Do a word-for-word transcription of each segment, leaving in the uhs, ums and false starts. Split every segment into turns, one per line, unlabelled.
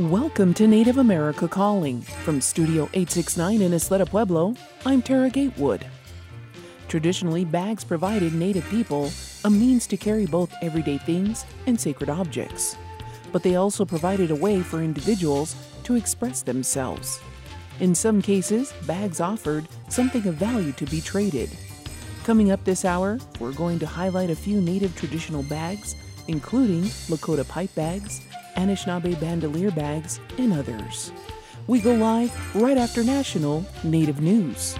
Welcome to Native America Calling. From Studio eight sixty-nine in Isleta Pueblo, I'm Tara Gatewood. Traditionally, bags provided Native people a means to carry both everyday things and sacred objects. But they also provided a way for individuals to express themselves. In some cases, bags offered something of value to be traded. Coming up this hour, we're going to highlight a few Native traditional bags, including Lakota pipe bags, Anishinaabe bandolier bags, and others. We go live right after National Native News.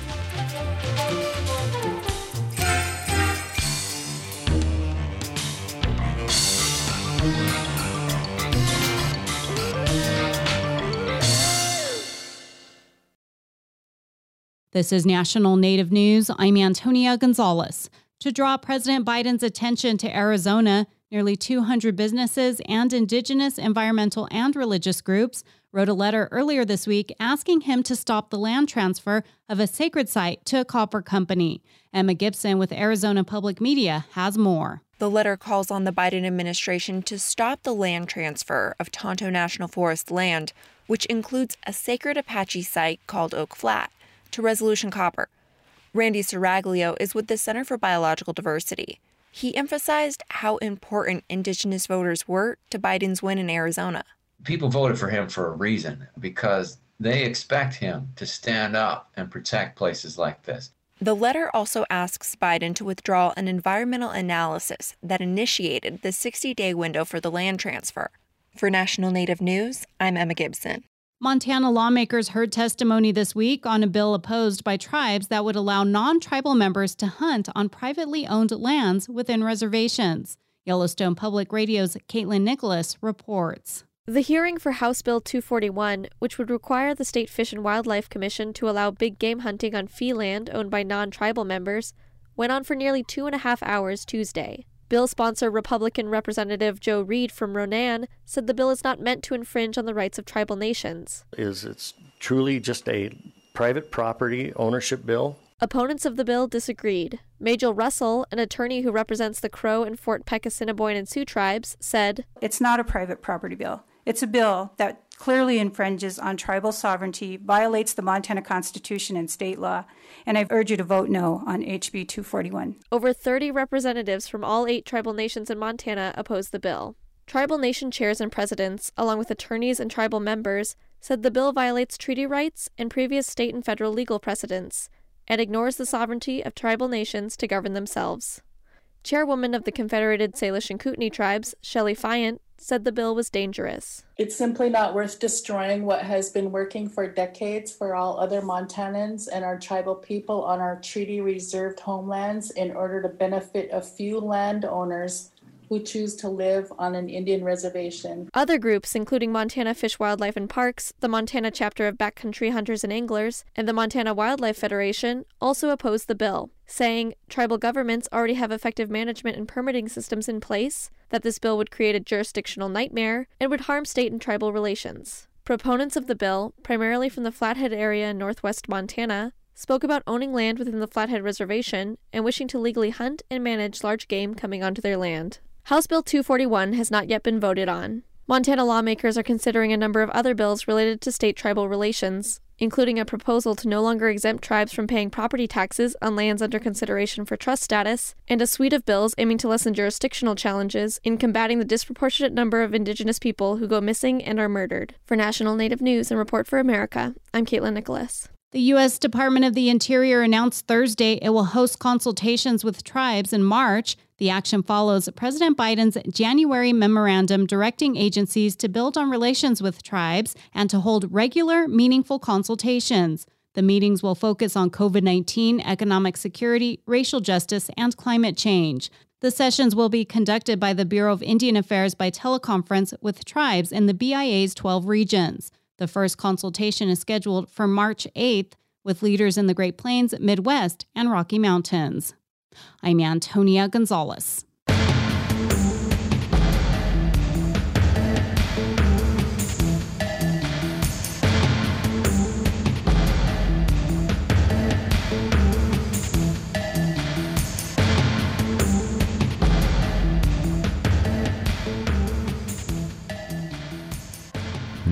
This is National Native News. I'm Antonia Gonzalez. To draw President Biden's attention to Arizona, nearly two hundred businesses and indigenous, environmental, and religious groups wrote a letter earlier this week asking him to stop the land transfer of a sacred site to a copper company. Emma Gibson with Arizona Public Media has more.
The letter calls on the Biden administration to stop the land transfer of Tonto National Forest land, which includes a sacred Apache site called Oak Flat, to Resolution Copper. Randy Seraglio is with the Center for Biological Diversity. He emphasized how important Indigenous voters were to Biden's win in Arizona.
People voted for him for a reason, because they expect him to stand up and protect places like this.
The letter also asks Biden to withdraw an environmental analysis that initiated the sixty-day window for the land transfer. For National Native News, I'm Emma Gibson.
Montana lawmakers heard testimony this week on a bill opposed by tribes that would allow non-tribal members to hunt on privately owned lands within reservations. Yellowstone Public Radio's Caitlin Nicholas reports.
The hearing for House Bill two forty-one, which would require the State Fish and Wildlife Commission to allow big game hunting on fee land owned by non-tribal members, went on for nearly two and a half hours Tuesday. Bill sponsor Republican Representative Joe Reed from Ronan said the bill is not meant to infringe on the rights of tribal nations.
Is it's truly just a private property ownership bill?
Opponents of the bill disagreed. Majel Russell, an attorney who represents the Crow and Fort Peck Assiniboine and Sioux tribes, said,
"It's not a private property bill. It's a bill that clearly infringes on tribal sovereignty, violates the Montana Constitution and state law, and I urge you to vote no on H B two forty-one.
Over thirty representatives from all eight tribal nations in Montana opposed the bill. Tribal nation chairs and presidents, along with attorneys and tribal members, said the bill violates treaty rights and previous state and federal legal precedents, and ignores the sovereignty of tribal nations to govern themselves. Chairwoman of the Confederated Salish and Kootenai tribes, Shelley Fayant, said the bill was dangerous.
It's simply not worth destroying what has been working for decades for all other Montanans and our tribal people on our treaty-reserved homelands in order to benefit a few landowners who choose to live on an Indian reservation.
Other groups, including Montana Fish, Wildlife, and Parks, the Montana chapter of Backcountry Hunters and Anglers, and the Montana Wildlife Federation, also opposed the bill, saying tribal governments already have effective management and permitting systems in place, that this bill would create a jurisdictional nightmare, and would harm state and tribal relations. Proponents of the bill, primarily from the Flathead area in northwest Montana, spoke about owning land within the Flathead Reservation and wishing to legally hunt and manage large game coming onto their land. House Bill two forty-one has not yet been voted on. Montana lawmakers are considering a number of other bills related to state-tribal relations, including a proposal to no longer exempt tribes from paying property taxes on lands under consideration for trust status, and a suite of bills aiming to lessen jurisdictional challenges in combating the disproportionate number of Indigenous people who go missing and are murdered. For National Native News and Report for America, I'm Caitlin Nicholas.
The U S Department of the Interior announced Thursday it will host consultations with tribes in March. The action follows President Biden's January memorandum directing agencies to build on relations with tribes and to hold regular, meaningful consultations. The meetings will focus on COVID nineteen, economic security, racial justice, and climate change. The sessions will be conducted by the Bureau of Indian Affairs by teleconference with tribes in the B I A's twelve regions. The first consultation is scheduled for March eighth with leaders in the Great Plains, Midwest, and Rocky Mountains. I'm Antonia Gonzalez.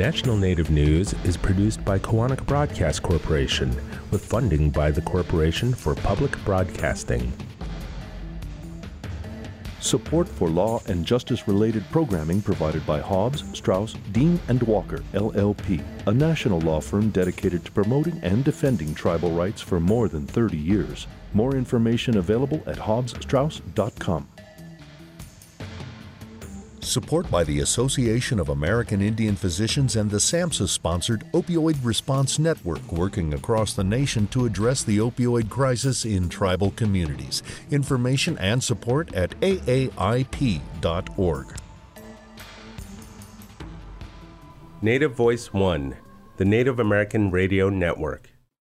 National Native News is produced by Koahnic Broadcast Corporation with funding by the Corporation for Public Broadcasting.
Support for law and justice-related programming provided by Hobbs, Strauss, Dean and Walker, L L P, a national law firm dedicated to promoting and defending tribal rights for more than thirty years. More information available at hobbs strauss dot com.
Support by the Association of American Indian Physicians and the SAMHSA-sponsored Opioid Response Network, working across the nation to address the opioid crisis in tribal communities. Information and support at A A I P dot org.
Native Voice One, the Native American Radio Network.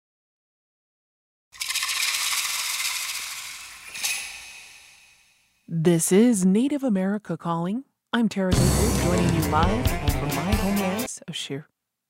This is Native America Calling. I'm Tara Gatewood, joining you live from my homelands of Shir.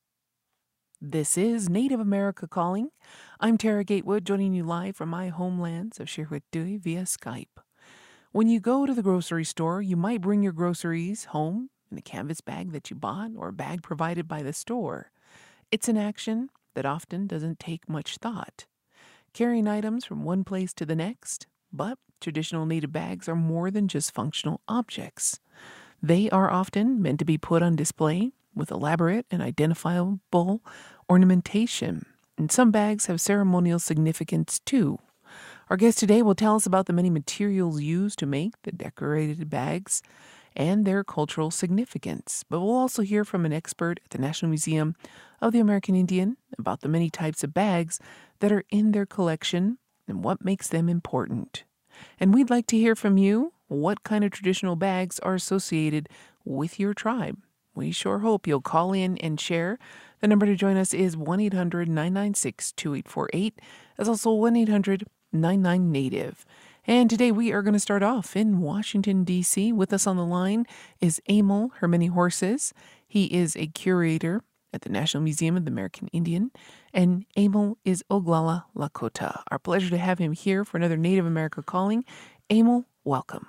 This is Native America Calling. I'm Tara Gatewood, joining you live from my homelands of Shirwitui via Skype. When you go to the grocery store, you might bring your groceries home in a canvas bag that you bought or a bag provided by the store. It's an action that often doesn't take much thought. Carrying items from one place to the next, but traditional native bags are more than just functional objects. They are often meant to be put on display with elaborate and identifiable ornamentation, and some bags have ceremonial significance too. Our guest today will tell us about the many materials used to make the decorated bags and their cultural significance. But we'll also hear from an expert at the National Museum of the American Indian about the many types of bags that are in their collection and what makes them important. And we'd like to hear from you. What kind of traditional bags are associated with your tribe? We sure hope you'll call in and share. The number to join us is one eight hundred nine nine six two eight four eight. That's also one eight hundred nine nine Native. And today we are going to start off in Washington, D C With us on the line is Emil Hermany Horses. He is a curator at the National Museum of the American Indian, and Emil is Oglala Lakota. Our pleasure to have him here for another Native America Calling. Emil, welcome.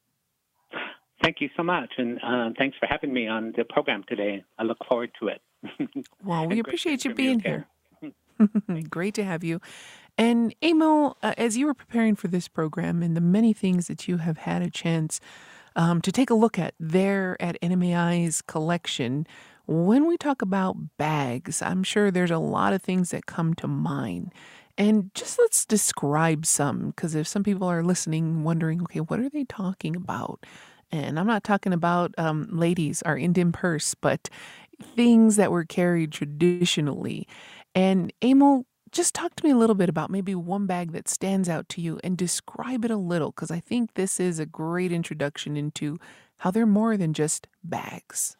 Thank you so much, and uh, thanks for having me on the program today. I look forward to it.
Well, we appreciate you being here. Great to have you. And Emil, uh, as you were preparing for this program and the many things that you have had a chance um, to take a look at there at N M A I's collection, when we talk about bags, I'm sure there's a lot of things that come to mind. And just let's describe some, because if some people are listening, wondering, okay, what are they talking about? And I'm not talking about um, ladies, our Indian purse, but things that were carried traditionally. And Emil, just talk to me a little bit about maybe one bag that stands out to you and describe it a little, because I think this is a great introduction into how they're more than just bags.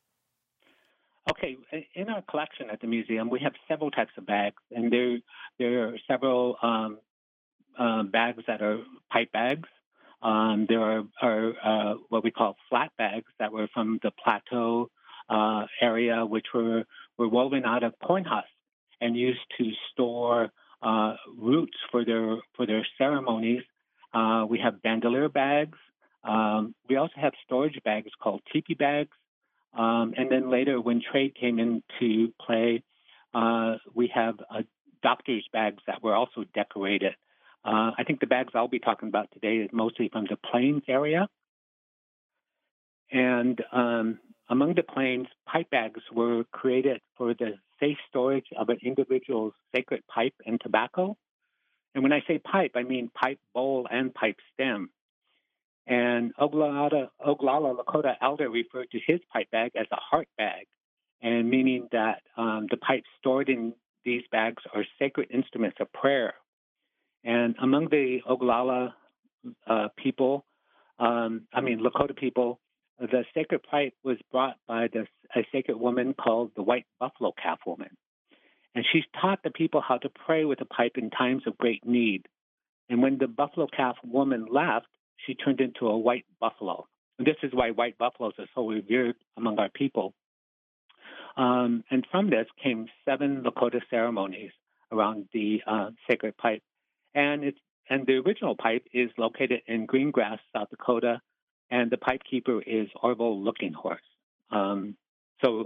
Okay, in our collection at the museum, we have several types of bags, and there, there are several um, uh, bags that are pipe bags. Um, there are, are uh, what we call flat bags that were from the Plateau uh, area, which were, were woven out of corn husks and used to store uh, roots for their for their ceremonies. Uh, we have bandolier bags. Um, we also have storage bags called teepee bags. Um, and then later, when trade came into play, uh, we have uh, doctor's bags that were also decorated. Uh, I think the bags I'll be talking about today is mostly from the Plains area. And um, among the Plains, pipe bags were created for the safe storage of an individual's sacred pipe and tobacco. And when I say pipe, I mean pipe bowl and pipe stem. And Oglala, Oglala Lakota elder referred to his pipe bag as a heart bag, and meaning that um, the pipes stored in these bags are sacred instruments of prayer. And among the Oglala uh, people, um, I mean Lakota people, the sacred pipe was brought by this, a sacred woman called the White Buffalo Calf Woman. And she's taught the people how to pray with a pipe in times of great need. And when the Buffalo Calf Woman left, she turned into a white buffalo. And this is why white buffaloes are so revered among our people. Um, and from this came seven Lakota ceremonies around the uh, sacred pipe. And it's and the original pipe is located in Greengrass, South Dakota, and the pipe keeper is Orville Looking Horse. Um, so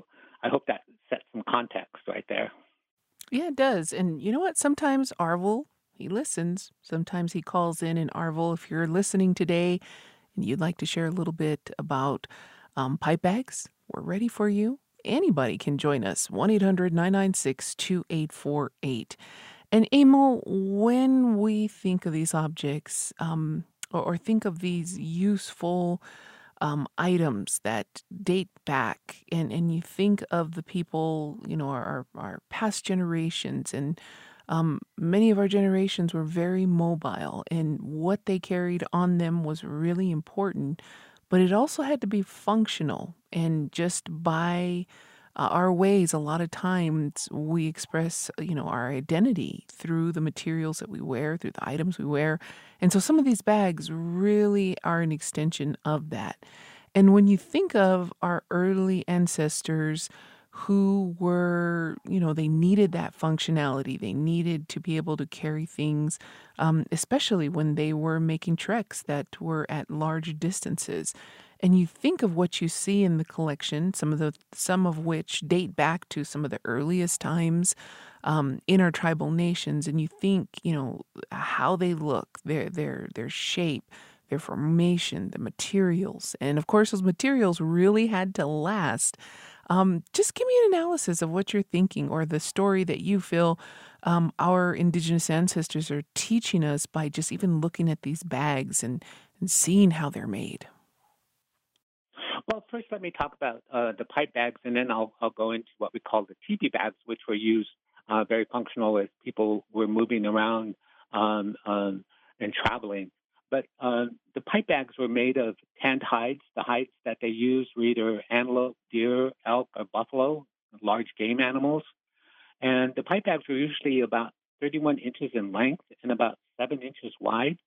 I hope that sets some context right there.
Yeah, it does. And you know what? Sometimes Arvel, he listens. Sometimes he calls in. And Arvel, if you're listening today and you'd like to share a little bit about um, pipe bags, we're ready for you. Anybody can join us. one eight hundred nine nine six two eight four eight. And Emil, when we think of these objects um, or, or think of these useful um, items that date back, and, and you think of the people, you know, our, our past generations, and um, many of our generations were very mobile, and what they carried on them was really important, but it also had to be functional. And just by uh, our ways, a lot of times we express, you know, our identity through the materials that we wear, through the items we wear. And so some of these bags really are an extension of that. And when you think of our early ancestors who were, you know, they needed that functionality, they needed to be able to carry things, um, especially when they were making treks that were at large distances. And you think of what you see in the collection, some of the some of which date back to some of the earliest times um, in our tribal nations, and you think, you know, how they look, their their their shape, their formation, the materials, and of course those materials really had to last. Um, just give me an analysis of what you're thinking, or the story that you feel um, our indigenous ancestors are teaching us by just even looking at these bags and, and seeing how they're made.
Well, first let me talk about uh, the pipe bags, and then I'll, I'll go into what we call the teepee bags, which were used uh, very functional as people were moving around um, um, and traveling. But uh, the pipe bags were made of tanned hides. The hides that they used were either antelope, deer, elk, or buffalo, large game animals. And the pipe bags were usually about thirty-one inches in length and about seven inches wide.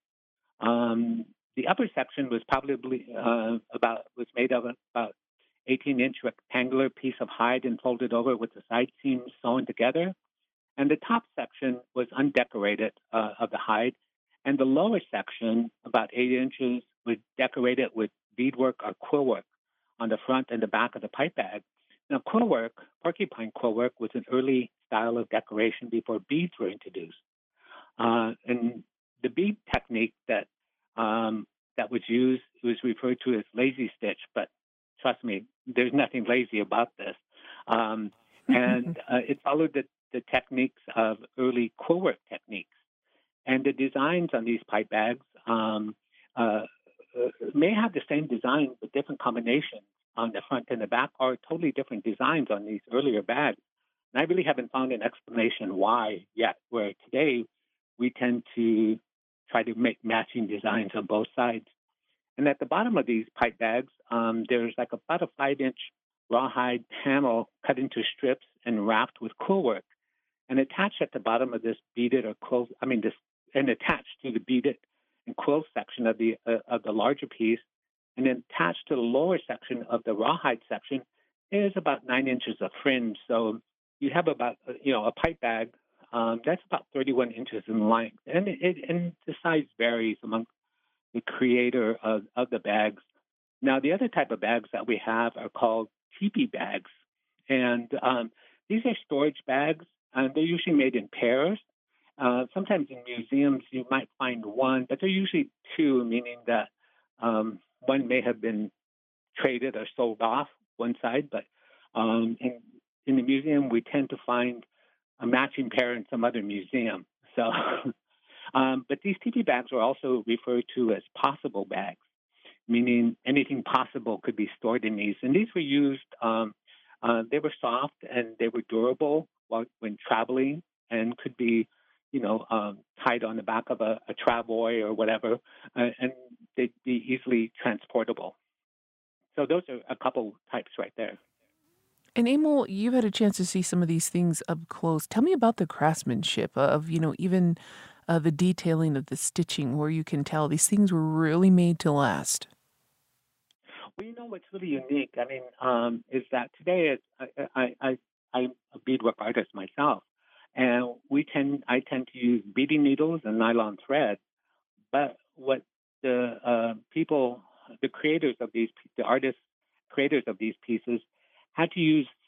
Um, the upper section was probably uh, about was made of about eighteen inch rectangular piece of hide and folded over with the side seams sewn together. And the top section was undecorated uh, of the hide. And the lower section, about eight inches, was decorated with beadwork or quillwork on the front and the back of the pipe bag. Now, quillwork, porcupine quillwork, was an early style of decoration before beads were introduced. Uh, and the bead technique that um, that was used was referred to as lazy stitch, but trust me, there's nothing lazy about this. Um, and uh, it followed the, the techniques of early quillwork techniques. And the designs on these pipe bags um, uh, may have the same design, but different combinations on the front and the back, or totally different designs on these earlier bags. And I really haven't found an explanation why yet, where today we tend to try to make matching designs on both sides. And at the bottom of these pipe bags, um, there's like about a five-inch rawhide panel cut into strips and wrapped with quillwork. And attached at the bottom of this beaded or quill, I mean, this, and attached to the beaded and quill section of the uh, of the larger piece, and then attached to the lower section of the rawhide section is about nine inches of fringe. So you have about, you know, a pipe bag um, that's about thirty-one inches in length, and it, and the size varies among the creator of, of the bags. Now, the other type of bags that we have are called teepee bags, and um, these are storage bags. And they're usually made in pairs. Uh, sometimes in museums you might find one, but they're usually two, meaning that um, one may have been traded or sold off one side, but um, in, in the museum we tend to find a matching pair in some other museum. So, um, but these teepee bags are also referred to as possible bags, meaning anything possible could be stored in these. And these were used, um, uh, they were soft and they were durable while, when traveling, and could be, you know, um, tied on the back of a, a travoy or whatever, uh, and they'd be easily transportable. So those are a couple types right there.
And Emil, you've had a chance to see some of these things up close. Tell me about the craftsmanship of, you know, even uh, the detailing of the stitching, where you can tell these things were really made to last.
Well, you know what's really unique, I mean, um, is that today I, I, I, I'm a beadwork artist myself, and we tend I tend to use beading needles and nylon thread. But what the uh, people, the creators of these, the artists, creators of these pieces, had to use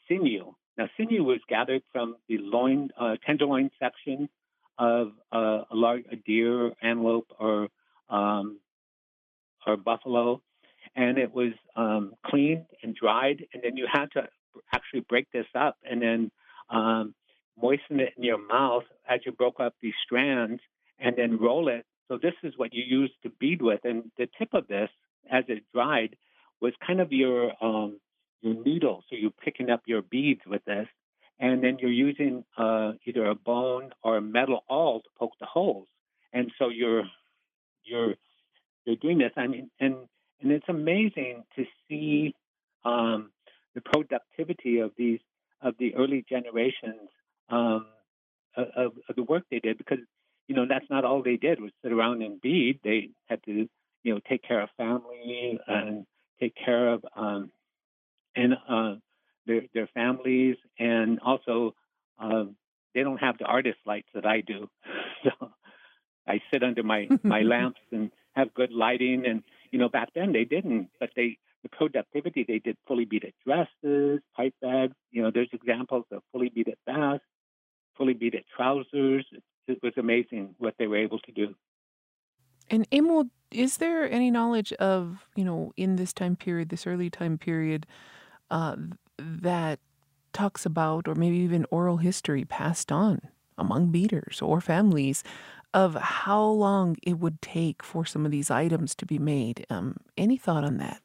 sinew. Now, sinew was gathered from the loin, uh, tenderloin section of uh, a large a deer, antelope, or um, or buffalo, and it was um, cleaned and dried, and then you had to actually break this up and then um, moisten it in your mouth as you broke up these strands, and then roll it. So this is what you use to bead with, and the tip of this, as it dried, was kind of your um, your needle. So you're picking up your beads with this, and then you're using uh, either a bone or a metal awl to poke the holes. And so you're you're you're doing this. I mean, and and it's amazing to see um, the productivity of these of the early generations um, of, of the work they did, because you know that's not all they did was sit around and bead. They had to you know take care of family and take care of um, and uh, their their families, and also uh, they don't have the artist lights that I do. So I sit under my, my lamps and have good lighting, and you know back then they didn't, but they the productivity they did fully beaded dresses, pipe bags. You know, there's examples of fully beaded vests, fully beaded trousers. It, it was amazing what they were able to do.
And Emil, is there any knowledge of, you know, in this time period, this early time period, uh, that talks about, or maybe even oral history passed on among beaders or families, of how long it would take for some of these items to be made? Um, any thought on that?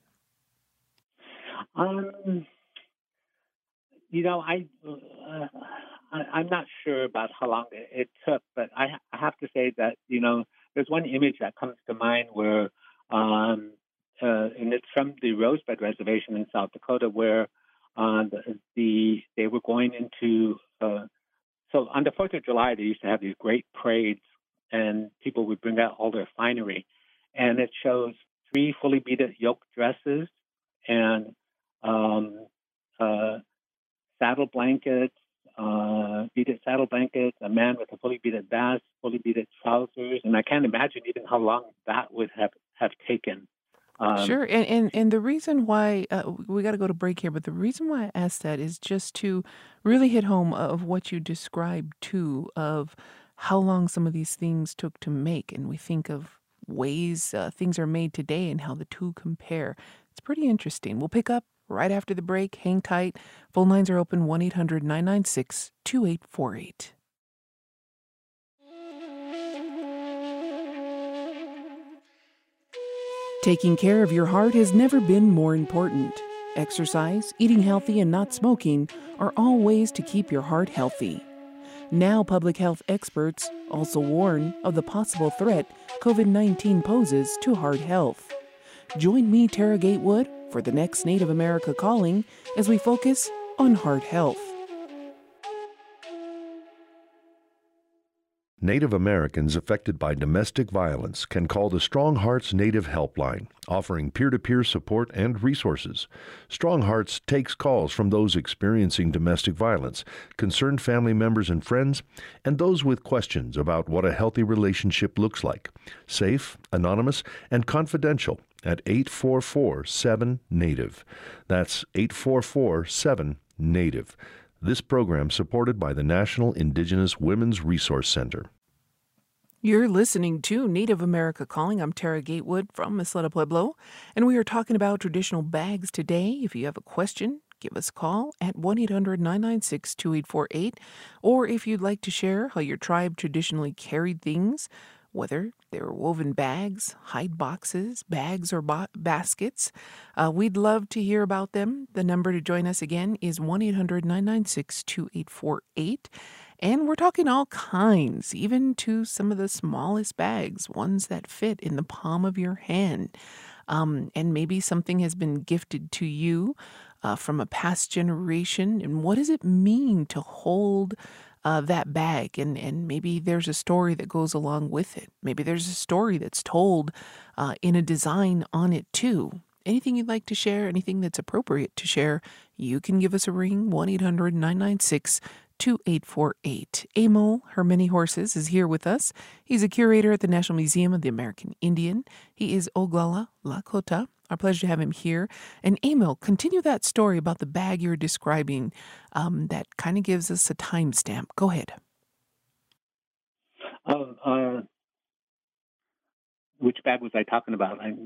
Um, you know, I, uh, I I'm not sure about how long it, it took, but I, I have to say that you know there's one image that comes to mind where, um, uh, and it's from the Rosebud Reservation in South Dakota, where uh, the, the they were going into. Uh, so on the Fourth of July, they used to have these great parades, and people would bring out all their finery, and it shows three fully beaded yoke dresses and um, uh, saddle blankets, uh, beaded saddle blankets, a man with a fully beaded vest, fully beaded trousers, and I can't imagine even how long that would have, have taken. Um,
Sure. And, and, and the reason why, uh, we got to go to break here, but the reason why I asked that is just to really hit home of what you described too, of how long some of these things took to make. And we think of ways uh, things are made today and how the two compare. It's pretty interesting. We'll pick up right after the break. Hang tight. Phone lines are open, one eight hundred nine nine six two eight four eight. Taking care of your heart has never been more important. Exercise, eating healthy, and not smoking are all ways to keep your heart healthy. Now, public health experts also warn of the possible threat COVID nineteen poses to heart health. Join me, Tara Gatewood, for the next Native America Calling as we focus on heart health.
Native Americans affected by domestic violence can call the Strong Hearts Native Helpline, offering peer-to-peer support and resources. Strong Hearts takes calls from those experiencing domestic violence, concerned family members and friends, and those with questions about what a healthy relationship looks like. Safe, anonymous, and confidential at eight four four seven NATIVE. That's eight four four seven NATIVE. This program supported by the National Indigenous Women's Resource Center.
You're listening to Native America Calling. I'm Tara Gatewood from Isleta Pueblo, and we are talking about traditional bags today. If you have a question, give us a call at one eight hundred nine nine six two eight four eight, or if you'd like to share how your tribe traditionally carried things, whether they were woven bags, hide boxes, bags, or ba- baskets. Uh, we'd love to hear about them. The number to join us again is one eight hundred nine nine six two eight four eight. And we're talking all kinds, even to some of the smallest bags, ones that fit in the palm of your hand. Um, and maybe something has been gifted to you uh, from a past generation. And what does it mean to hold Uh, that bag, and, and maybe there's a story that goes along with it. Maybe there's a story that's told uh, in a design on it too. Anything you'd like to share, anything that's appropriate to share, you can give us a ring, one eight hundred nine nine six two eight four eight. Emil Her Many Horses is here with us. He's a curator at the National Museum of the American Indian. He is Oglala Lakota. Our pleasure to have him here. And Emil, continue that story about the bag you're describing um, that kind of gives us a timestamp. Go ahead.
Uh, uh, which bag was I talking about? I,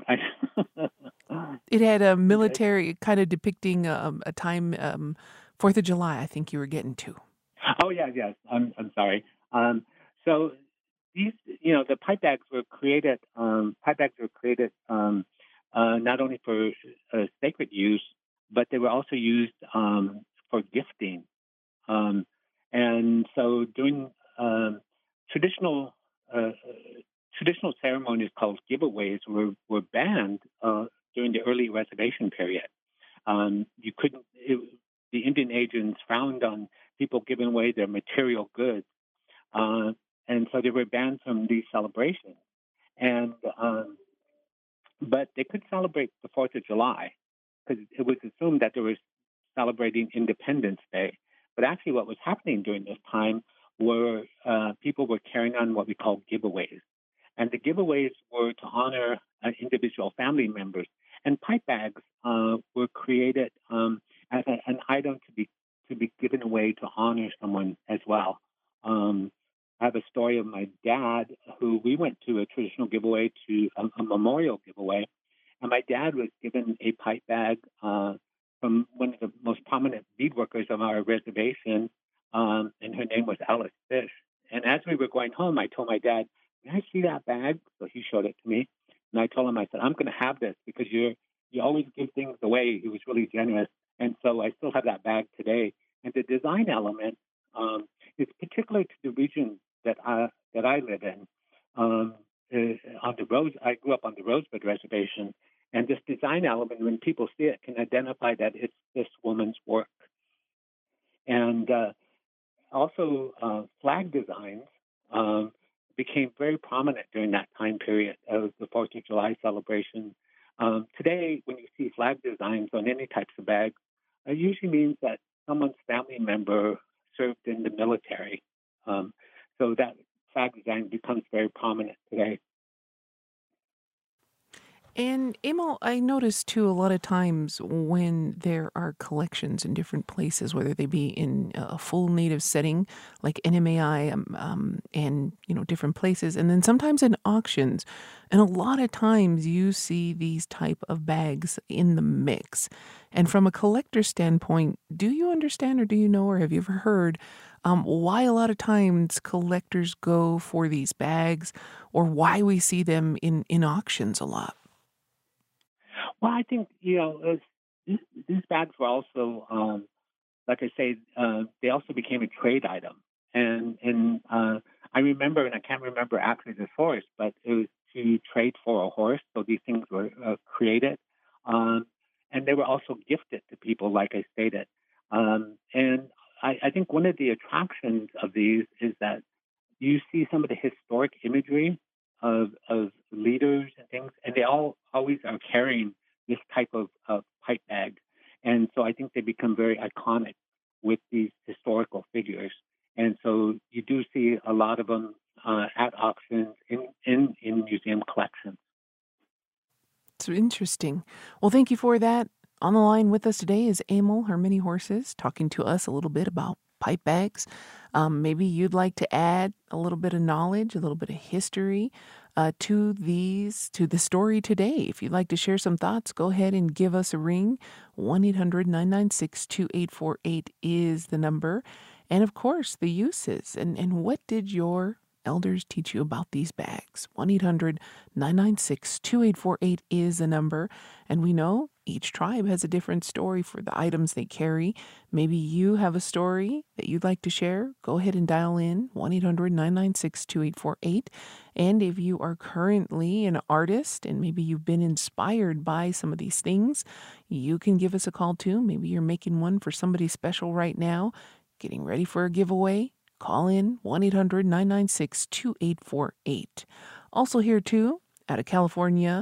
I
It had a military kind of depicting um, a time, um, Fourth of July, I think you were getting to.
Oh, yeah, yes. I'm, I'm sorry. Um, so these, you know, the pipe bags were created, um, pipe bags were created um, uh, not only for uh, sacred use, but they were also used um, for gifting. Um, and so during um, traditional uh, traditional ceremonies called giveaways were, were banned uh, during the early reservation period. Um, you couldn't, it, the Indian agents frowned on people giving away their material goods. Uh, and so they were banned from these celebrations. And, um, but they could celebrate the fourth of July because it was assumed that they were celebrating Independence Day. But actually what was happening during this time were uh, people were carrying on what we call giveaways. And the giveaways were to honor uh, individual family members. And pipe bags uh, were created um, as a, an item to be to be given away to honor someone as well. Um, I have a story of my dad, who we went to a traditional giveaway to a, a memorial giveaway, and my dad was given a pipe bag uh, from one of the most prominent bead workers of our reservation, um, and her name was Alice Fish. And as we were going home, I told my dad, "Can I see that bag?" So he showed it to me. And I told him, I said, "I'm going to have this because you're, you always give things away." He was really generous. And so I still have that bag today. And the design element um, is particular to the region that I, that I live in. Um, uh, on the Rose, I grew up on the Rosebud Reservation. And this design element, when people see it, can identify that it's this woman's work. And uh, also uh, flag designs um, became very prominent during that time period of the fourth of July celebration. Um, today, when you see flag designs on any types of bags, it usually means that someone's family member served in the military. Um, so that flag design becomes very prominent today.
And Emil, I noticed too a lot of times when there are collections in different places, whether they be in a full native setting like N M A I um, um, and you know different places, and then sometimes in auctions, and a lot of times you see these type of bags in the mix. And from a collector standpoint, do you understand, or do you know, or have you ever heard um, why a lot of times collectors go for these bags, or why we see them in in auctions a lot?
Well, I think, you know, it's, these, these bags were also, um, like I say, uh, they also became a trade item. And and uh, I remember, and I can't remember actually the source, but it was to trade for a horse. So these things were uh, created. Um, and they were also gifted to people, like I stated. Um, and I, I think one of the attractions of these is that you see some of the historic imagery of, of leaders and things, and they all always are carrying this type of, of pipe bag. And so I think they become very iconic with these historical figures. And so you do see a lot of them uh, at auctions in, in, in museum collections.
It's interesting. Well, thank you for that. On the line with us today is Emil Her Many Horses, talking to us a little bit about pipe bags. Um, maybe you'd like to add a little bit of knowledge, a little bit of history uh, to these, to the story today. If you'd like to share some thoughts, go ahead and give us a ring. one eight hundred nine nine six two eight four eight is the number. And of course, the uses. And, and what did your elders teach you about these bags? one eight hundred nine nine six two eight four eight is the number. And we know each tribe has a different story for the items they carry. Maybe you have a story that you'd like to share. Go ahead and dial in one eight hundred nine nine six two eight four eight. And if you are currently an artist and maybe you've been inspired by some of these things, you can give us a call too. Maybe you're making one for somebody special right now, getting ready for a giveaway. Call in one eight hundred nine nine six two eight four eight. Also here too, out of California,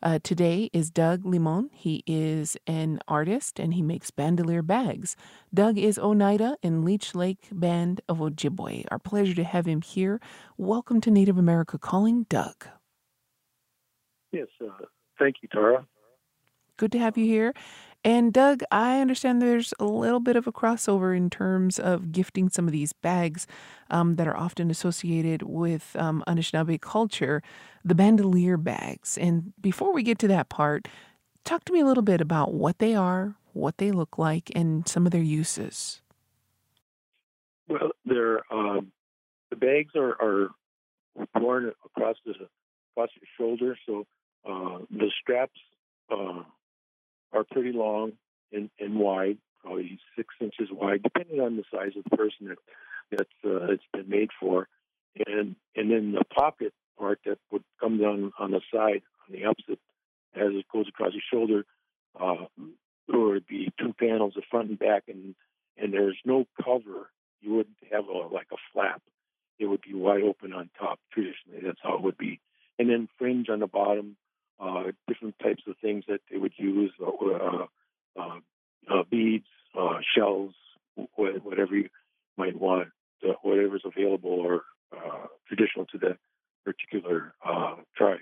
Uh, today is Doug Limon. He is an artist and he makes bandolier bags. Doug is Oneida in Leech Lake Band of Ojibwe. Our pleasure to have him here. Welcome to Native America Calling, Doug.
Yes, uh, thank you, Tara.
Good to have you here. And Doug, I understand there's a little bit of a crossover in terms of gifting some of these bags um, that are often associated with um, Anishinaabe culture, the bandolier bags. And before we get to that part, talk to me a little bit about what they are, what they look like, and some of their uses.
Well, they're um, the bags are, are worn across the across your shoulder, so uh, the straps uh, are pretty long and, and wide, probably six inches wide, depending on the size of the person that that's uh, it's been made for. And and then the pocket part that would come down on the side, on the opposite, as it goes across your shoulder, uh, there would be two panels, the front and back, and and there's no cover. You wouldn't have a, like a flap. It would be wide open on top. Traditionally, that's how it would be. And then fringe on the bottom. Uh, different types of things that they would use, uh, uh, uh, beads, uh, shells, whatever you might want, uh, whatever's available or uh, traditional to the particular uh, tribe.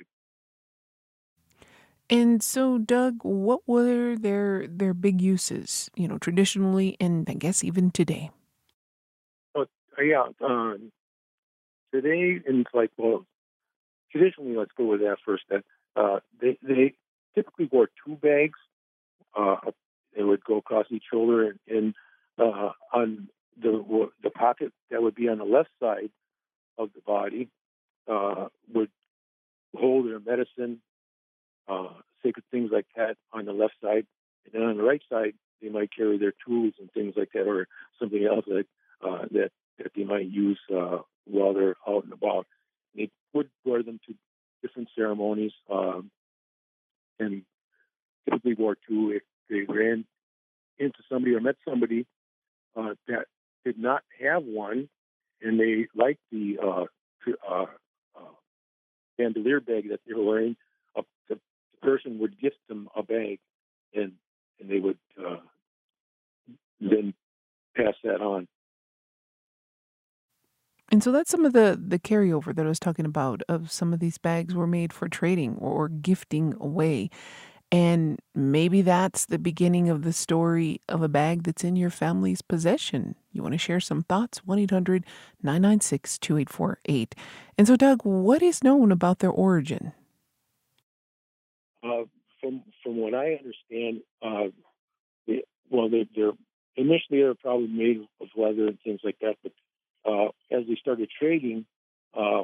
And so, Doug, what were their their big uses, you know, traditionally and I guess even today?
Oh, yeah. Um, today, and like, well, traditionally, let's go with that first. That Uh, they, they typically wore two bags. Uh, they would go across each shoulder, and, and uh, on the the pocket that would be on the left side of the body uh, would hold their medicine, uh, sacred things like that on the left side. And then on the right side, they might carry their tools and things like that, or something else that uh, that, that they might use uh, while they're out and about. They would wear them to different ceremonies, um, and typically wore two if they ran into somebody or met somebody uh, that did not have one, and they liked the uh, uh, uh, bandolier bag that they were wearing. Uh, the, the person would gift them a bag, and and they would uh, then pass that on.
And so that's some of the, the carryover that I was talking about of some of these bags were made for trading or gifting away. And maybe that's the beginning of the story of a bag that's in your family's possession. You want to share some thoughts? one eight hundred nine nine six two eight four eight. And so, Doug, what is known about their origin?
Uh, from from what I understand, uh, they, well, they, they're initially they're probably made of leather and things like that, but Uh, as they started trading, uh,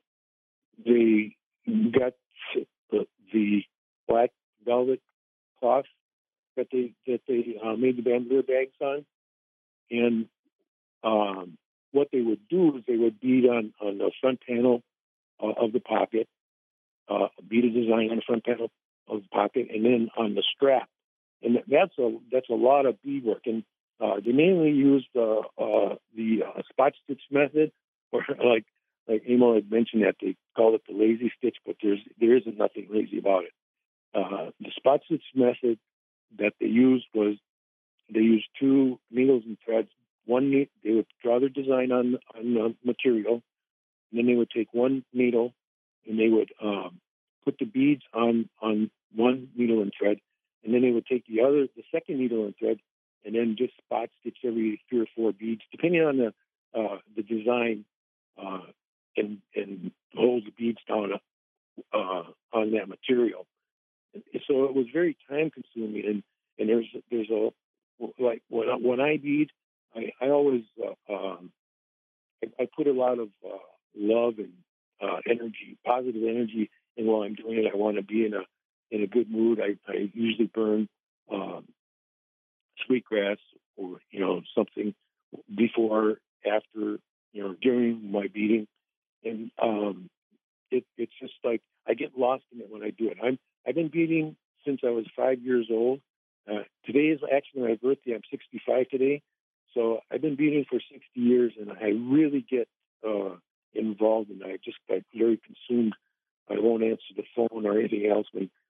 they got the, the black velvet cloth that they that they uh, made the bandolier bags on, and um, what they would do is they would bead on, on the front panel uh, of the pocket, uh, bead a design on the front panel of the pocket, and then on the strap, and that's a that's a lot of beadwork. And Uh, they mainly used uh, uh, the uh, spot stitch method, or like like Amo had mentioned that they call it the lazy stitch, but there's there isn't nothing lazy about it. Uh, the spot stitch method that they used was they used two needles and threads. One ne- they would draw their design on on the material, and then they would take one needle and they would um, put the beads on on one needle and thread, and then they would take the other the second needle and thread, and then just spot stitch every three or four beads, depending on the uh, the design, uh, and and hold the beads down uh, on that material. So it was very time consuming, and, and there's there's a like when I, when I bead, I, I always uh, um, I, I put a lot of uh, love and uh, energy, positive energy, in while I'm doing it. I want to be in a in a good mood. I, I usually burn Um, sweetgrass, or you know something before, after, you know during my beading, and um, it, it's just like I get lost in it when I do it. I'm I've been beading since I was five years old. Uh, today is actually my birthday. I'm sixty-five today, so I've been beading for sixty years, and I really get uh, involved, and I just get very consumed. I won't answer the phone or anything else when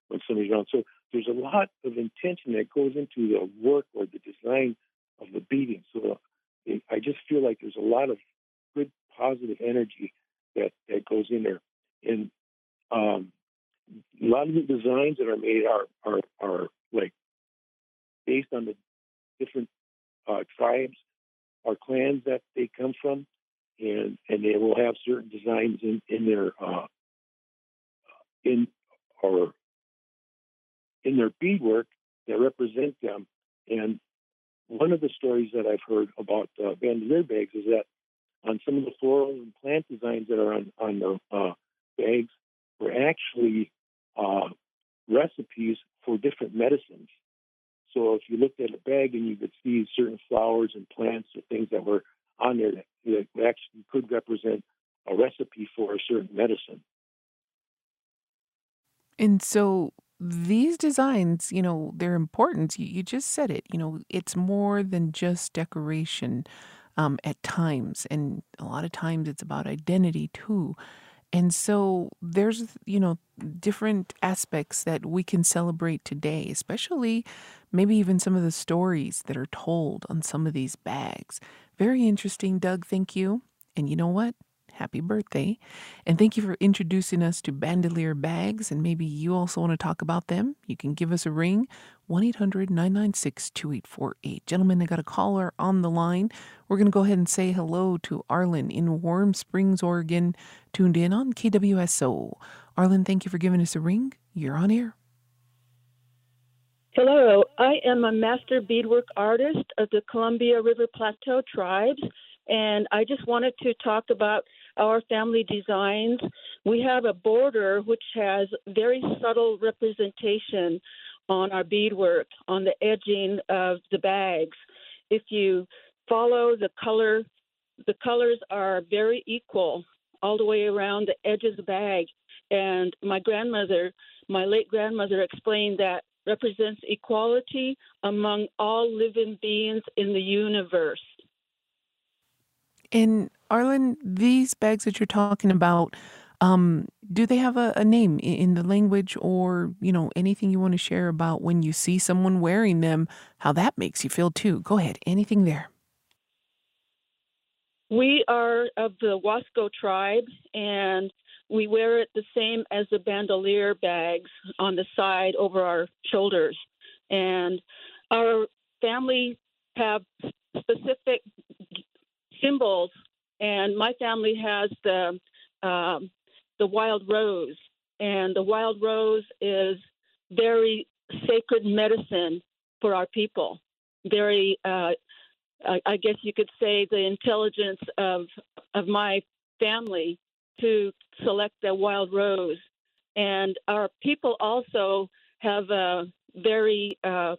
when somebody's around. So there's a lot of intention that goes into the work or the design of the beading. So it, I just feel like there's a lot of good, positive energy that, that goes in there. And um, a lot of the designs that are made are, are, are like based on the different uh, tribes or clans that they come from. And, and they will have certain designs in, in their uh, in or in their beadwork that represent them. And one of the stories that I've heard about uh, bandolier bags is that on some of the floral and plant designs that are on, on the uh, bags were actually uh, recipes for different medicines. So if you looked at a bag and you could see certain flowers and plants or things that were on there that, that actually could represent a recipe for a certain medicine.
And so these designs, you know, their importance, you, you just said it, you know, it's more than just decoration um, at times. And a lot of times it's about identity too. And so there's, you know, different aspects that we can celebrate today, especially maybe even some of the stories that are told on some of these bags. Very interesting, Doug. Thank you. And you know what? Happy birthday. And thank you for introducing us to bandolier bags. And maybe you also want to talk about them. You can give us a ring, one eight hundred nine nine six two eight four eight. Gentlemen, I got a caller on the line. We're going to go ahead and say hello to Arlen in Warm Springs, Oregon, tuned in on K W S O. Arlen, thank you for giving us a ring. You're on air.
Hello, I am a master beadwork artist of the Columbia River Plateau tribes, and I just wanted to talk about our family designs. We have a border which has very subtle representation on our beadwork, on the edging of the bags. If you follow the color, the colors are very equal all the way around the edge of the bag. And my grandmother, my late grandmother, explained that represents equality among all living beings in the universe.
And Arlen, these bags that you're talking about, um, do they have a, a name in the language, or, you know, anything you want to share about when you see someone wearing them, how that makes you feel too? Go ahead. Anything there?
We are of the Wasco tribe, and we wear it the same as the bandolier bags on the side over our shoulders. And our family have specific symbols, and my family has the um, the wild rose, and the wild rose is very sacred medicine for our people. Very, uh, I, I guess you could say, the intelligence of of my family to select the wild rose. And our people also have a very uh,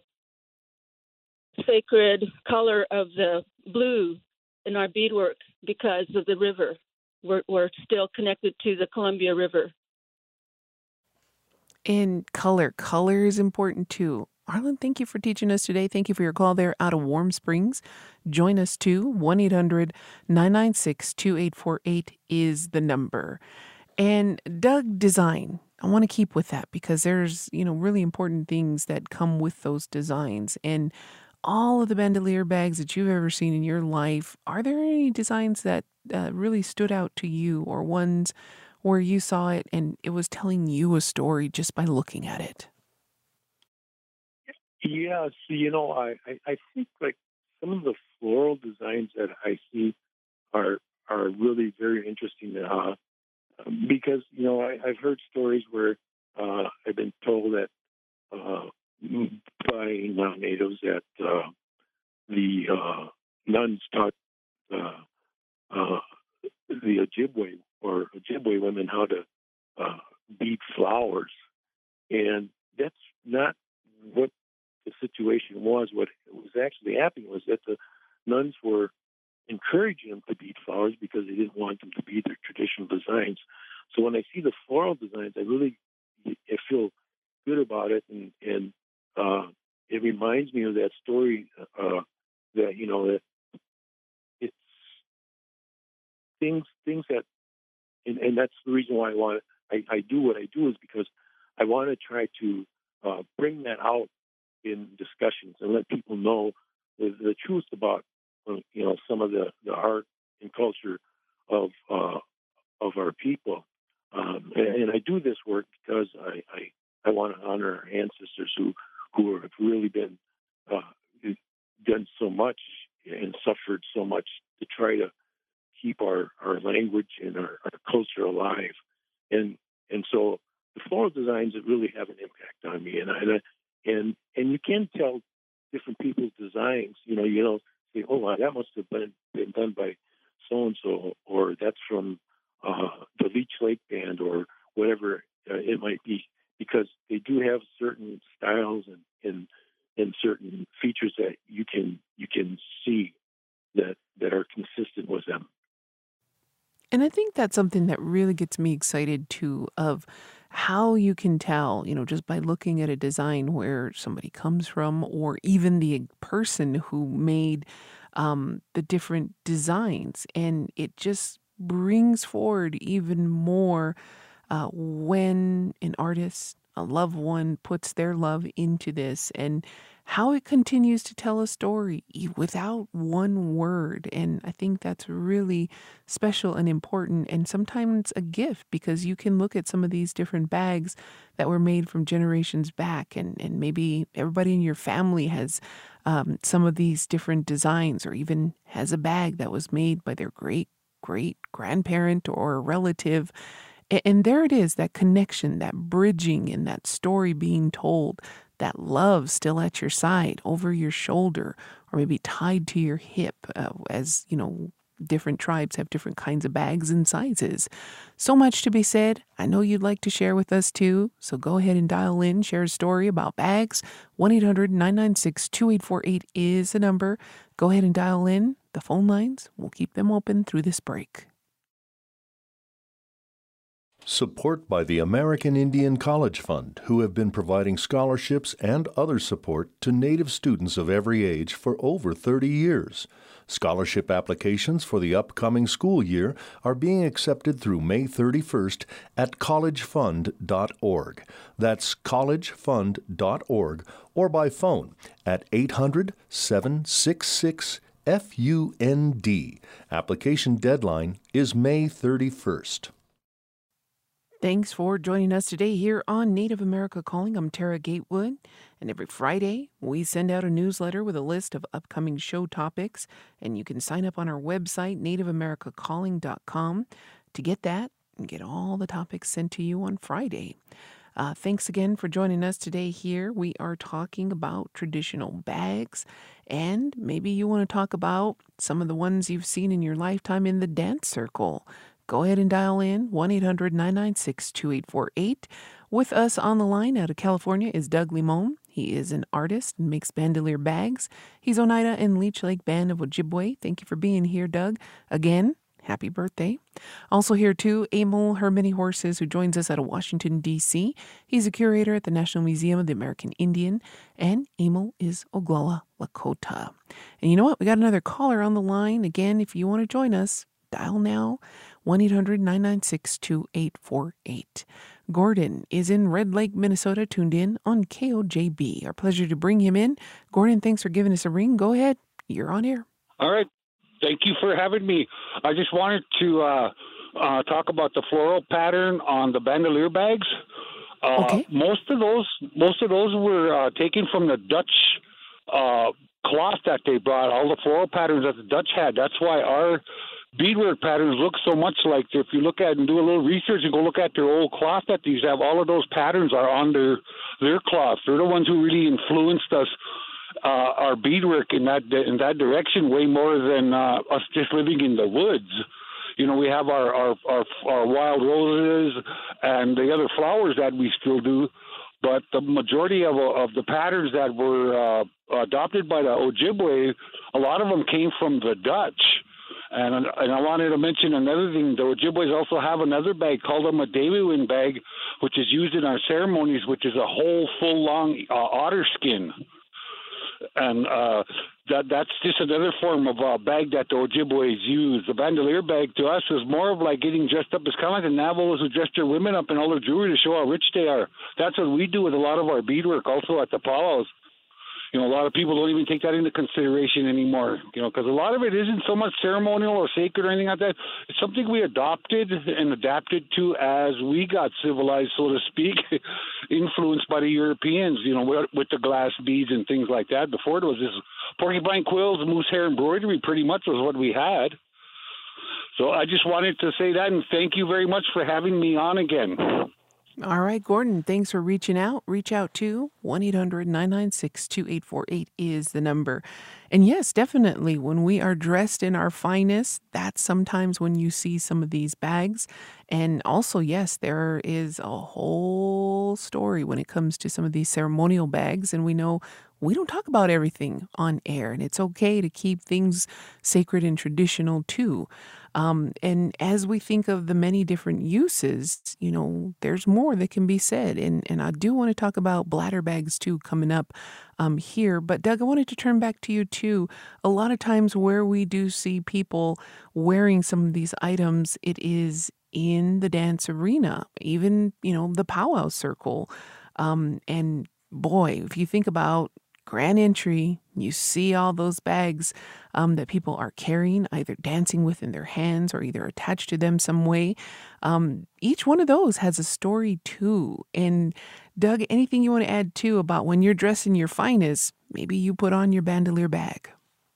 sacred color of the blue in our beadwork because of the river. We're, we're still connected to the Columbia River.
And color. Color is important too. Arlen, thank you for teaching us today. Thank you for your call there out of Warm Springs. Join us too. one eight hundred nine nine six two eight four eight is the number. And Doug, design. I want to keep with that because there's, you know, really important things that come with those designs. And all of the bandolier bags that you've ever seen in your life, are there any designs that uh, really stood out to you, or ones where you saw it and it was telling you a story just by looking at it?
Yeah, so, you know, I, I, I think like some of the floral designs that I see are are really very interesting uh, because, you know, I, I've heard stories where uh, I've been told that uh, by non-natives that uh, the uh, nuns taught uh, uh, the Ojibwe or Ojibwe women how to uh, bead flowers. And that's not what the situation was. What was actually happening was that the nuns were encouraging them to bead flowers because they didn't want them to bead their traditional designs. So when I see the floral designs, I really I feel good about it, and, and uh, it reminds me of that story uh, that, you know, that it's things things that, and, and that's the reason why I want I, I do what I do is because I want to try to uh, bring that out in discussions and let people know the, the truth about, you know, some of the, the art and culture of uh, of our people. Um, and, and I do this work because I, I, I want to honor our ancestors who, who have really been uh, done so much and suffered so much to try to keep our, our language and our, our culture alive. And and so the floral designs really have an impact on me. And I, and, I, and and you can tell different people's designs. You know, you know, say, oh, wow, that must have been, been done by so-and-so, or that's from uh, the Leech Lake Band, or whatever uh, it might be, because they do have certain styles and, and and certain features that you can you can see that that are consistent with them.
And I think that's something that really gets me excited too, of how you can tell, you know, just by looking at a design where somebody comes from, or even the person who made um, the different designs. And it just brings forward even more uh, when an artist, a loved one, puts their love into this, and how it continues to tell a story without one word. And I think that's really special and important, and sometimes a gift, because you can look at some of these different bags that were made from generations back, and, and maybe everybody in your family has um, some of these different designs, or even has a bag that was made by their great great grandparent or a relative. And there it is, that connection, that bridging, and that story being told, that love still at your side, over your shoulder, or maybe tied to your hip, uh, as, you know, different tribes have different kinds of bags and sizes. So much to be said. I know you'd like to share with us too. So go ahead and dial in, share a story about bags. one eight hundred nine nine six two eight four eight is the number. Go ahead and dial in. The phone lines, we'll keep them open through this break.
Support by the American Indian College Fund, who have been providing scholarships and other support to Native students of every age for over thirty years. Scholarship applications for the upcoming school year are being accepted through May thirty-first at college fund dot org. That's college fund dot org, or by phone at eight hundred, seven six six, F U N D. Application deadline is May thirty-first.
Thanks for joining us today here on Native America Calling. I'm Tara Gatewood, and every Friday we send out a newsletter with a list of upcoming show topics, and you can sign up on our website, native america calling dot com, to get that and get all the topics sent to you on Friday. Uh, thanks again for joining us today here. We are talking about traditional bags, and maybe you want to talk about some of the ones you've seen in your lifetime in the dance circle. Go ahead and dial in, one eight hundred nine nine six two eight four eight. With us on the line out of California is Doug Limon. He is an artist and makes bandolier bags. He's Oneida and Leech Lake Band of Ojibwe. Thank you for being here, Doug. Again, happy birthday. Also here, too, Emil Hermany Horses, who joins us out of Washington, D C He's a curator at the National Museum of the American Indian, and Emil is Oglala Lakota. And you know what? We got another caller on the line. Again, if you want to join us, dial now, one eight hundred nine nine six two eight four eight. Gordon is in Red Lake, Minnesota, tuned in on K O J B. Our pleasure to bring him in. Gordon, thanks for giving us a ring. Go ahead. You're on air.
All right. Thank you for having me. I just wanted to uh, uh, talk about the floral pattern on the bandolier bags. Uh, okay. Most of those, most of those were uh, taken from the Dutch uh, cloth that they brought. All the floral patterns that the Dutch had. That's why our beadwork patterns look so much like, if you look at and do a little research and go look at their old cloth that these have, all of those patterns are on their, their cloth. They're the ones who really influenced us, uh, our beadwork in that in that direction way more than uh, us just living in the woods. You know, we have our, our, our, our wild roses and the other flowers that we still do, but the majority of, of the patterns that were uh, adopted by the Ojibwe, a lot of them came from the Dutch. And, and I wanted to mention another thing. The Ojibways also have another bag called a Madewin bag, which is used in our ceremonies, which is a whole full long uh, otter skin. and uh, that that's just another form of uh, bag that the Ojibways use. The bandolier bag to us is more of like getting dressed up. It's kind of like the Navajos who dress their women up in all their jewelry to show how rich they are. That's what we do with a lot of our beadwork, also at the powwows. You know, a lot of people don't even take that into consideration anymore, you know, because a lot of it isn't so much ceremonial or sacred or anything like that. It's something we adopted and adapted to as we got civilized, so to speak, influenced by the Europeans, you know, with, with the glass beads and things like that. Before it was this porcupine quills, moose hair embroidery pretty much was what we had. So I just wanted to say that, and thank you very much for having me on again.
All right, Gordon, thanks for reaching out. Reach out to one eight hundred nine nine six two eight four eight is the number. And yes, definitely, when we are dressed in our finest, that's sometimes when you see some of these bags. And also, yes, there is a whole story when it comes to some of these ceremonial bags. And we know we don't talk about everything on air, and it's okay to keep things sacred and traditional too. Um, and as we think of the many different uses, you know, there's more that can be said. And, and I do want to talk about bladder bags too coming up um, here. But Doug, I wanted to turn back to you too. A lot of times where we do see people wearing some of these items, it is in the dance arena, even, you know, the powwow circle. Um, and boy, if you think about grand entry, you see all those bags um, that people are carrying, either dancing with in their hands or either attached to them some way. Um, each one of those has a story too. And Doug, anything you want to add too about when you're dressing your finest, maybe you put on your bandolier bag?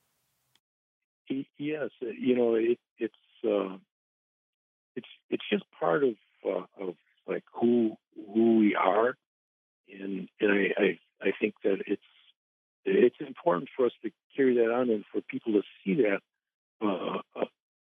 Yes, you know, it, it's uh, it's it's just part of uh, of like who who we are, and and I I, I think that it's. It's important for us to carry that on and for people to see that uh, uh,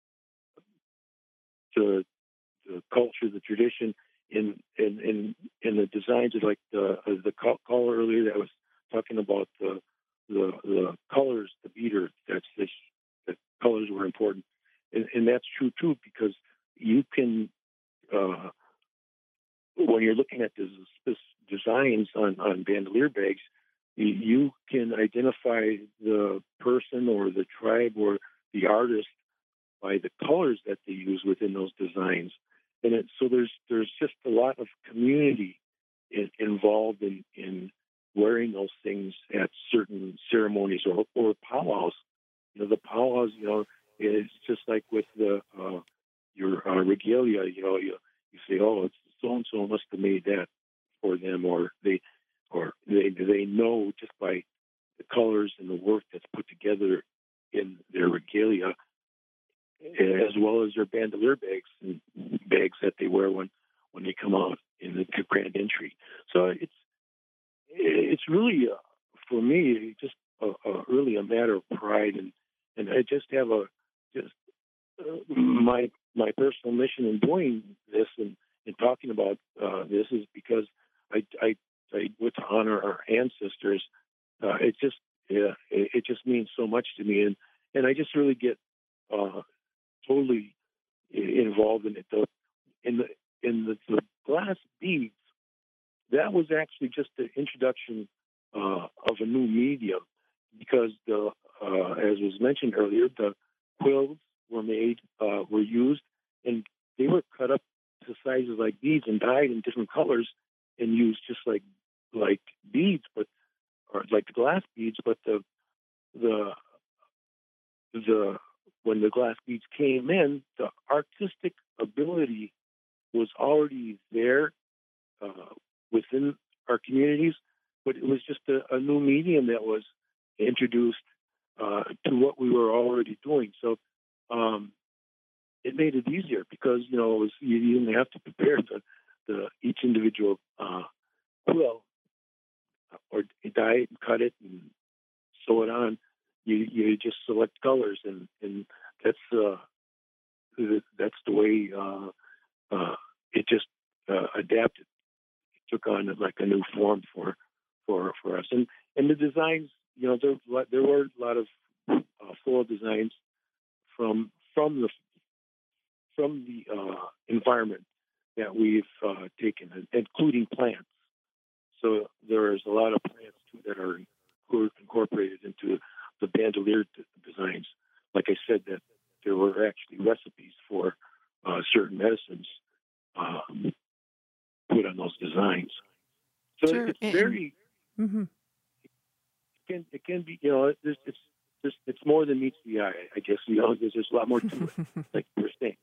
the, the culture, the tradition, in in in, in the designs of like the uh, the caller earlier that was talking about the the, the colors, the beater. That's the, the colors were important, and, and that's true too because you can uh, when you're looking at the designs on on bandolier bags. You can identify the person or the tribe or the artist by the colors that they use within those designs, and it, so there's there's just a lot of community in, involved in, in wearing those things at certain ceremonies or, or powwows. You know, the powwows, you know, it's just like with the uh, your uh, regalia. You know, you you say, oh, it's so and so must have made that for them, or they. Or they they know just by the colors and the work that's put together in their regalia, as well as their bandolier bags and bags that they wear when, when they come out in the grand entry. So it's it's really uh, for me just a, a, really a matter of pride, and, and I just have a just uh, my my personal mission in doing this and, and talking about uh, this is because I. I I would to honor our ancestors. Uh, it just, yeah, it, it just means so much to me, and and I just really get uh, totally involved in it. The, in the in the, the glass beads, that was actually just the introduction uh, of a new medium, because the uh, as was mentioned earlier, the quills were made, uh, were used, and they were cut up to sizes like beads and dyed in different colors and used just like like beads, but or like the glass beads. But the the the when the glass beads came in, the artistic ability was already there uh, within our communities, but it was just a, a new medium that was introduced uh, to what we were already doing. So um, it made it easier because you know it was, you didn't have to prepare the, the each individual uh, quill or dye it and cut it and sew it on. You you just select colors, and, and that's uh, that's the way uh, uh, it just uh, adapted. It took on like a new form for for for us, and and the designs. You know, there there were a lot of uh, floral designs from from the from the uh, environment that we've uh, taken, including plants. So there's a lot of plants too that are were incorporated into the bandolier d- designs. Like I said, that there were actually recipes for uh, certain medicines um, put on those designs. So
Sure.
it's
And,
very,
mm-hmm.
it can, it can be, you know, it's, it's, it's, it's more than meets the eye, I guess, you know, there's, there's a lot more to it, like you were saying.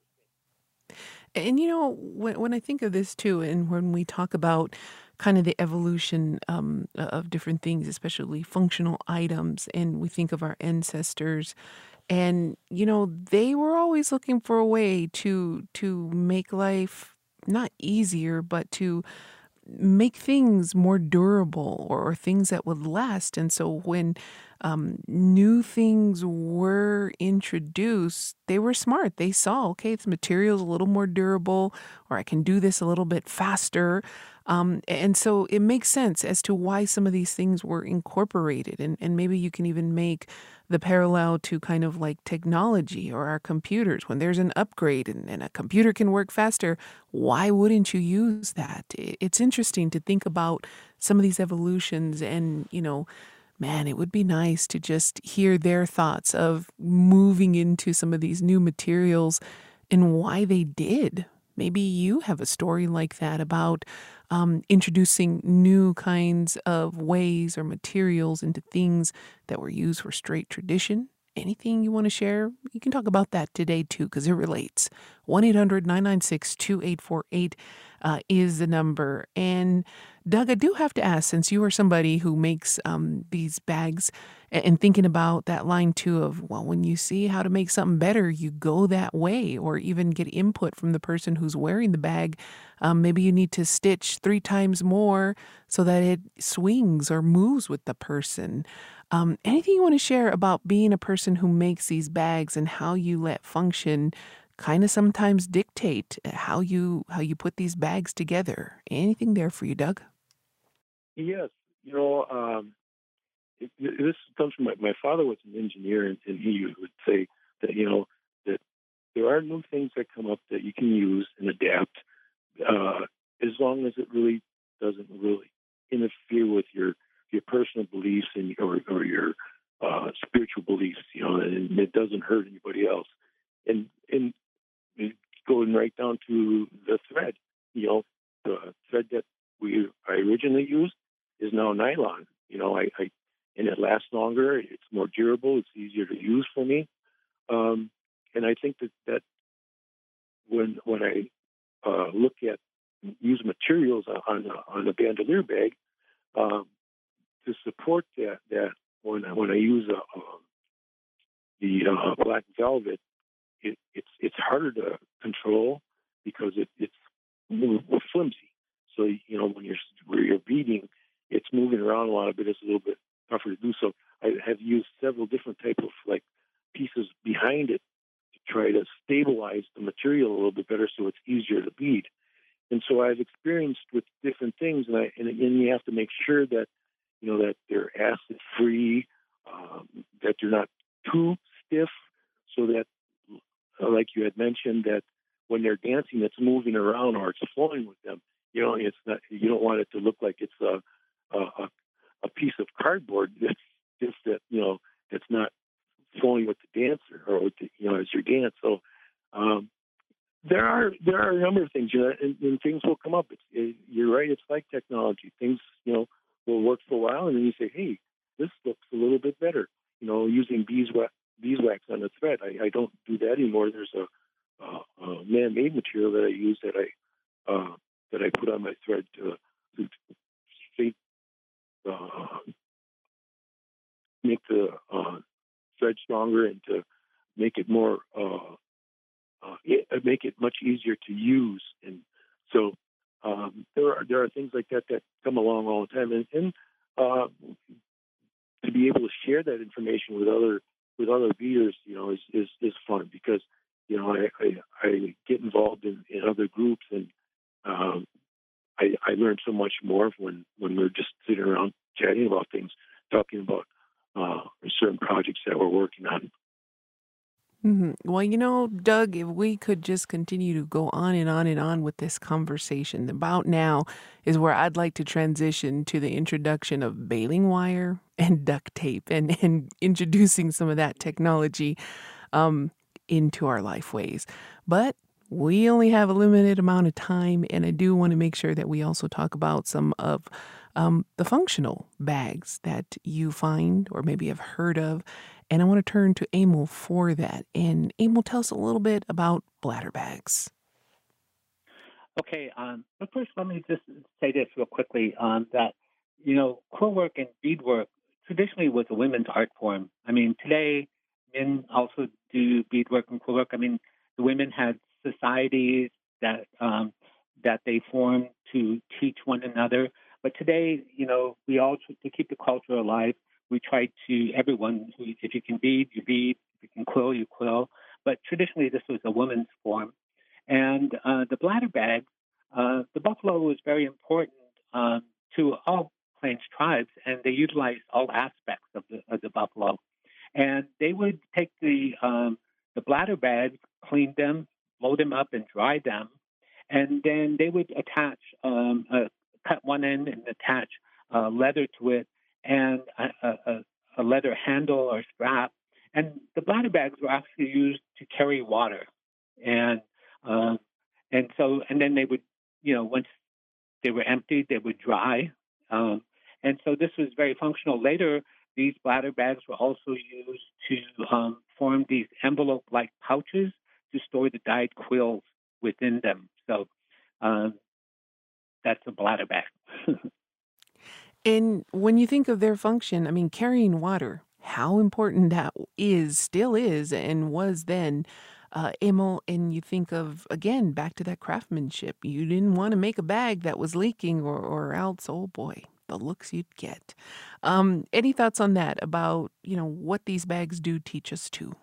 And, you know, when, when I think of this too, and when we talk about kind of the evolution um, of different things, especially functional items, and we think of our ancestors, and, you know, they were always looking for a way to to make life not easier, but to make things more durable, or, or things that would last. And so when um, new things were introduced, they were smart. They saw, okay, this material's a little more durable, or I can do this a little bit faster. Um, and so it makes sense as to why some of these things were incorporated. And, and maybe you can even make the parallel to kind of like technology or our computers. When there's an upgrade and, and a computer can work faster, why wouldn't you use that? It's interesting to think about some of these evolutions, and, you know, man, it would be nice to just hear their thoughts of moving into some of these new materials and why they did. Maybe you have a story like that about um, introducing new kinds of ways or materials into things that were used for straight tradition. Anything you want to share? You can talk about that today, too, because it relates. one eight hundred nine nine six two eight four eight uh, is the number. And Doug, I do have to ask, since you are somebody who makes um, these bags, and, and thinking about that line, too, of, well, when you see how to make something better, you go that way, or even get input from the person who's wearing the bag. Um, maybe you need to stitch three times more so that it swings or moves with the person. Um, anything you want to share about being a person who makes these bags and how you let function kind of sometimes dictate how you how you put these bags together? Anything there for you, Doug?
Yes, you know, um, it, it, this comes from my, my father was an engineer, and, and he would say that, you know, that there are new things that come up that you can use and adapt, uh, as long as it really doesn't really interfere with your your personal beliefs and or, or your uh, spiritual beliefs, you know, and it doesn't hurt anybody else. And and going right down to the thread, you know, the thread that we I originally used is now nylon. You know, I, I and it lasts longer. It's more durable. It's easier to use for me. Um, and I think that that when when I uh, look at use materials on on a bandolier bag. Um, to support that, that when when I use a, a, the uh, black velvet, it, it's it's harder to control because it, it's flimsy. So you know when you're where you're beading, it's moving around a lot bit. It's a little bit tougher to do. So I have used several different types of like pieces behind it to try to stabilize the material a little bit better, so it's easier to bead. And so I've experienced with different things, and I and, and you have to make sure that. You know, that they're acid-free, um, that they're not too stiff, so that, uh, like you had mentioned, that when they're dancing, it's moving around or it's flowing with them. You know, it's not. You don't want it to look like it's a a, a piece of cardboard that's just that you know that's not flowing with the dancer or with the, you know as your dance. So um, there are there are a number of things, you know, and, and things will come up. It's, it, you're right. It's like technology. Things, you know. will work for a while, and then you say, hey, this looks a little bit better. You know, using beeswax, beeswax on the thread. I, I don't do that anymore. There's a, a, a man-made material that I use that I uh, that I put on my thread to, to shape, uh, make the uh, thread stronger and to make it more, uh, uh, make it much easier to use. And so. Um, there are there are things like that that come along all the time, and, and uh, to be able to share that information with other with other beaters, you know, is, is, is fun because you know I, I, I get involved in, in other groups, and um, I, I learn so much more when, when we're just sitting around chatting about things, talking about uh, certain projects that we're working on.
Mm-hmm. Well, you know, Doug, if we could just continue to go on and on and on with this conversation, about now is where I'd like to transition to the introduction of baling wire and duct tape and, and introducing some of that technology um, into our lifeways. But we only have a limited amount of time, and I do want to make sure that we also talk about some of um, the functional bags that you find or maybe have heard of. And I want to turn to Emil for that. And Emil, tell us a little bit about bladder bags.
Okay, um, but first let me just say this real quickly, um, that, you know, quill work and beadwork traditionally was a women's art form. I mean, today, men also do beadwork and quill work. I mean, the women had societies that um, that they formed to teach one another. But today, you know, we all, to keep the culture alive, we try to, everyone, if you can bead, you bead, if you can quill, you quill. But traditionally, this was a woman's form. And uh, the bladder bag, uh, the buffalo was very important um, to all Plains tribes, and they utilized all aspects of the, of the buffalo. And they would take the um, the bladder bags, clean them, load them up, and dry them. And then they would attach, um, uh, cut one end and attach uh, leather to it, and a, a, a leather handle or strap. And the bladder bags were actually used to carry water. And uh, and so, and then they would, you know, once they were emptied, they would dry. Um, and so this was very functional. Later, these bladder bags were also used to um, form these envelope-like pouches to store the dyed quills within them. So um, that's a bladder bag.
And when you think of their function, I mean, carrying water, how important that is, still is, and was then, uh, Emil, and you think of, again, back to that craftsmanship. You didn't want to make a bag that was leaking or, or else, oh boy, the looks you'd get. Um, any thoughts on that about, you know, what these bags do teach us too?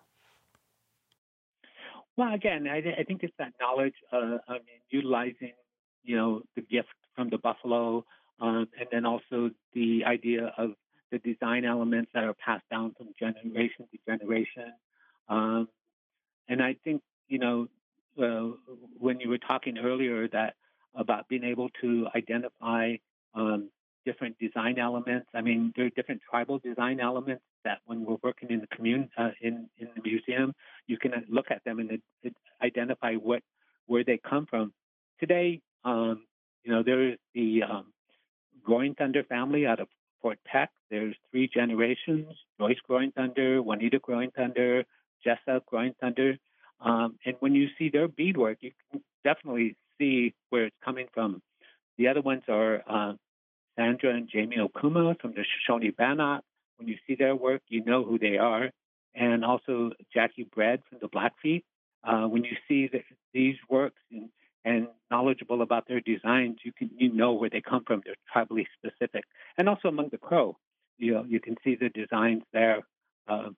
Well, again, I, I think it's that knowledge, uh, I mean, utilizing, you know, the gift from the buffalo, um, and then also the idea of the design elements that are passed down from generation to generation. Um, and I think, you know, uh, when you were talking earlier that about being able to identify um, different design elements, I mean, there are different tribal design elements that when we're working in the commun- uh, in, in the museum, you can look at them and it, it identify what where they come from. Today, um, you know, there is the um, Growing Thunder family out of Fort Peck. There's three generations: Joyce Growing Thunder, Juanita Growing Thunder, Jessa Growing Thunder. Um, and when you see their beadwork, you can definitely see where it's coming from. The other ones are uh, Sandra and Jamie Okuma from the Shoshone Bannock. When you see their work, you know who they are. And also Jackie Bread from the Blackfeet. Uh, when you see the, these works and, and knowledgeable about their designs, you can you know where they come from. They're tribally specific. And also among the Crow, you know, you can see the designs there. Uh,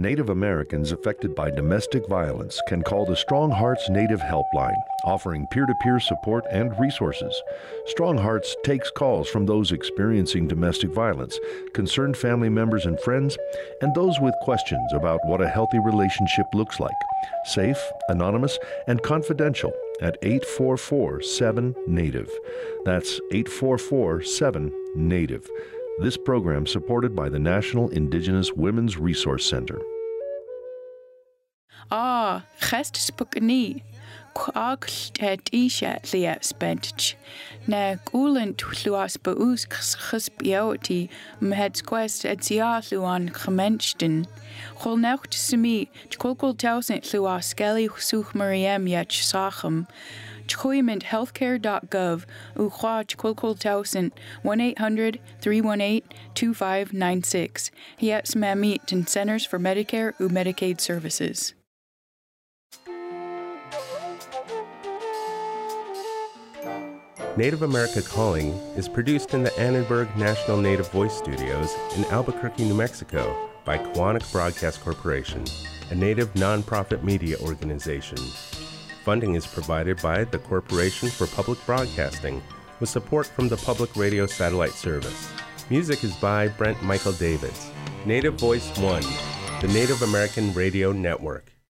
Native Americans affected by domestic violence can call the Strong Hearts Native Helpline, offering peer-to-peer support and resources. Strong Hearts takes calls from those experiencing domestic violence, concerned family members and friends, and those with questions about what a healthy relationship looks like. Safe, anonymous, and confidential at eight four four seven NATIVE. That's eight four four seven NATIVE. This program supported by the National Indigenous Women's Resource Center.
Ah, gest spukni. Kwagt het isha lia spentch. Na gulent luas beus gesbioti mhets quest et sia luan gemenchten. Gol nacht semi, tkolkol tausend luas skelly such mariem yet sachem. Tchoyment healthcare dot gov, Ukhwa Tkolkol Towson, one eight hundred, three one eight, two five nine six. Hiets Mamit and Centers for Medicare U Medicaid Services.
Native America Calling is produced in the Annenberg National Native Voice Studios in Albuquerque, New Mexico by Koahnic Broadcast Corporation, a Native nonprofit media organization. Funding is provided by the Corporation for Public Broadcasting with support from the Public Radio Satellite Service. Music is by Brent Michael Davids. Native Voice One, the Native American Radio Network.